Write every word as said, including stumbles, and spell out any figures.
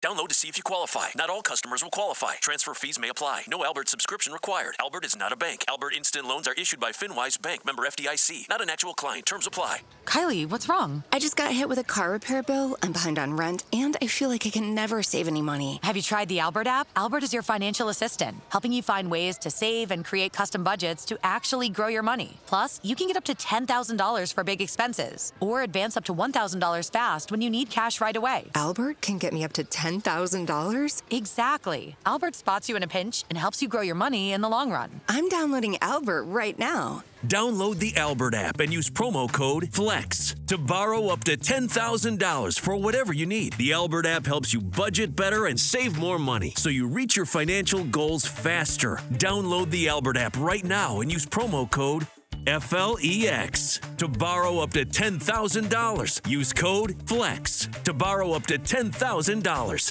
Download to see if you qualify. Not all customers will qualify. Transfer fees may apply. No Albert subscription required. Albert is not a bank. Albert Instant Loans are issued by FinWise Bank, member F D I C. Not an actual client. Terms apply. Kylie, what's wrong? I just got hit with a car repair bill. I'm behind on rent, and I feel like I can never save any money. Have you tried the Albert app? Albert is your financial assistant, helping you find ways to save and create custom budgets to actually grow your money. Plus, you can get up to ten thousand dollars for big expenses, or advance up to one thousand dollars fast when you need cash right away. Albert can get me up to ten thousand dollars? Exactly. Albert spots you in a pinch and helps you grow your money in the long run. I'm downloading Albert right now. Download the Albert app and use promo code FLEX to borrow up to ten thousand dollars for whatever you need. The Albert app helps you budget better and save more money so you reach your financial goals faster. Download the Albert app right now and use promo code F L E X to borrow up to ten thousand dollars. Use code FLEX to borrow up to ten thousand dollars.